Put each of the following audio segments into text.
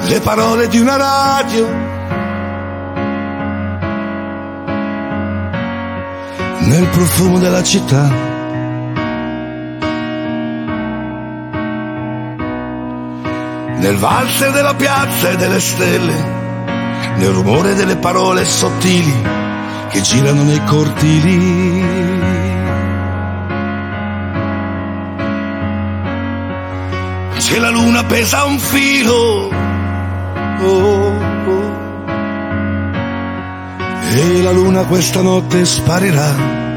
le parole di una radio, nel profumo della città, nel valzer della piazza e delle stelle, nel rumore delle parole sottili che girano nei cortili. C'è la luna appesa a un filo, e la luna questa notte sparirà.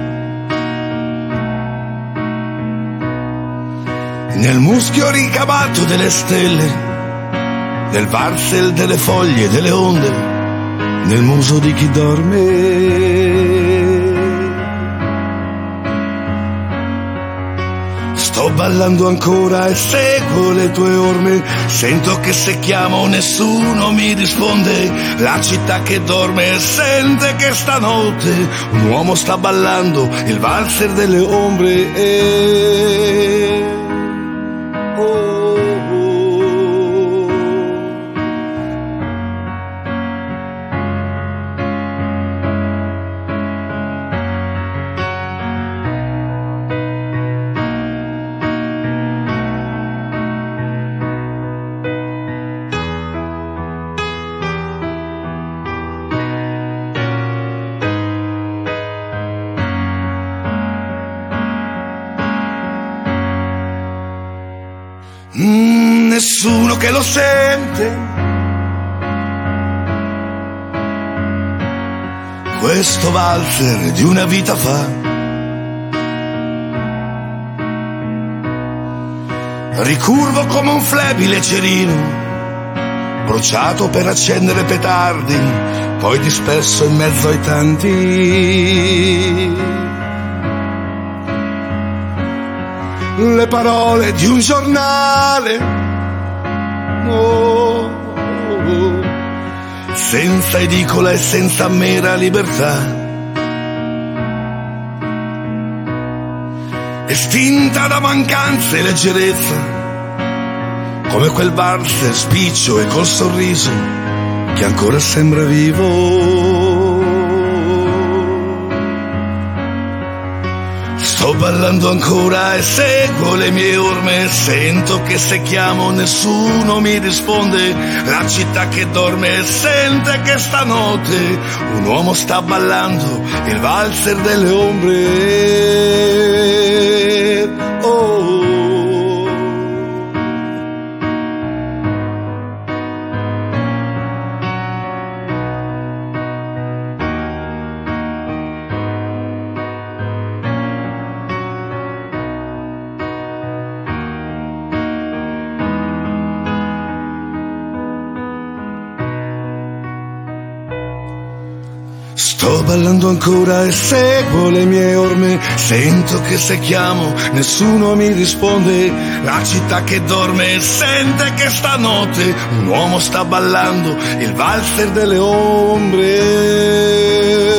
Nel muschio ricamato delle stelle, nel valzer delle foglie e delle onde, nel muso di chi dorme. Sto ballando ancora e seguo le tue orme, sento che se chiamo nessuno mi risponde. La città che dorme sente che stanotte un uomo sta ballando il valzer delle ombre. Nessuno che lo sente, questo valzer di una vita fa. Ricurvo come un flebile cerino, bruciato per accendere petardi, poi disperso in mezzo ai tanti. Le parole di un giornale, senza edicola e senza mera libertà, estinta da mancanze e leggerezza, come quel valzer spiccio e col sorriso che ancora sembra vivo. Sto ballando ancora e seguo le mie orme, sento che se chiamo nessuno mi risponde. La città che dorme sente che stanotte un uomo sta ballando il valzer delle ombre. Oh. Sto ballando ancora e seguo le mie orme, sento che se chiamo nessuno mi risponde. La città che dorme sente che stanotte un uomo sta ballando il valzer delle ombre.